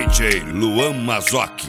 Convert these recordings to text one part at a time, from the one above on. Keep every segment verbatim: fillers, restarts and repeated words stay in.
D J Luan Mazzocchi.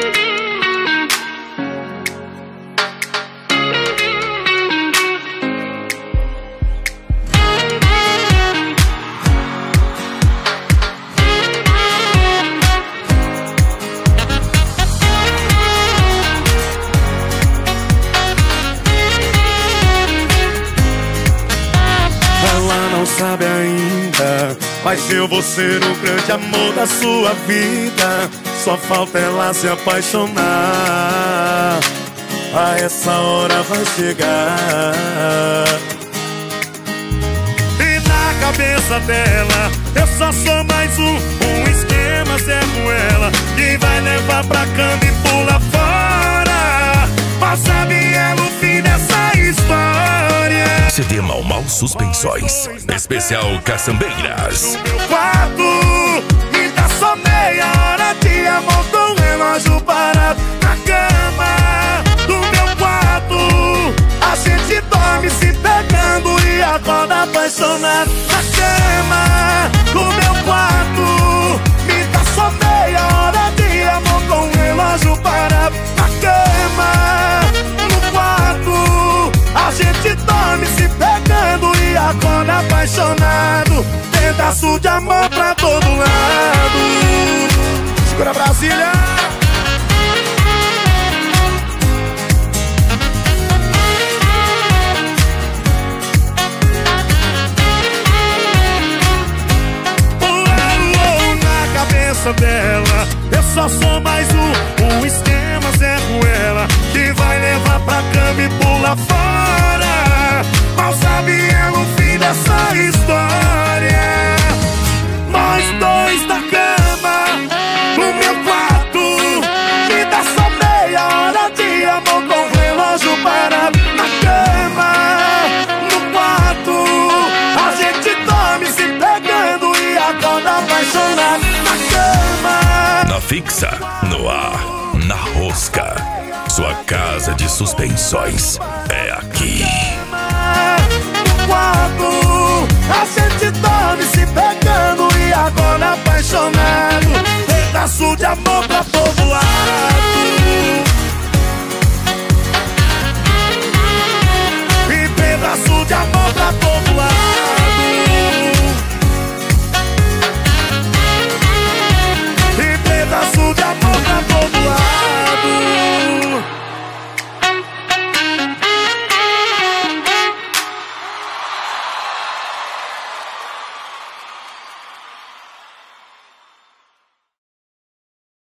Sabe ainda, mas eu vou ser o grande amor da sua vida. Só falta ela se apaixonar. A essa hora vai chegar. E na cabeça dela eu só sou mais um. Um esquema Zé Ruela que vai levar pra cama e pula fora. Mas sabe ela o fim dessa história. C D Mal Mal Suspensões, especial Caçambeiras. No meu quarto, me dá só meia hora de amor com o relógio parado na cama. Do meu quarto, a gente dorme se pegando e acorda apaixonado na cama. Do meu quarto, me dá só meia hora de amor com o relógio parado na cama. No quarto, a gente dorme se pegando e acorda apaixonado. Pedaço de amor pra todo lado. Segura Brasília. Uou, na cabeça dela eu só sou mais um. Um esquema Zé Ruela que vai levar pra cama e pula fora. Mal sabe ela o fim dessa história. Nós dois na cama, no meu quarto, me dá só meia hora de amor com o relógio parado na cama. No quarto, a gente dorme se pegando e acorda apaixonado na cama. Na fixa, no ar, na rosca. Sua casa de suspensões é aqui. No quarto, a gente dorme se pegando e agora apaixonado. Pedaço de amor pra todo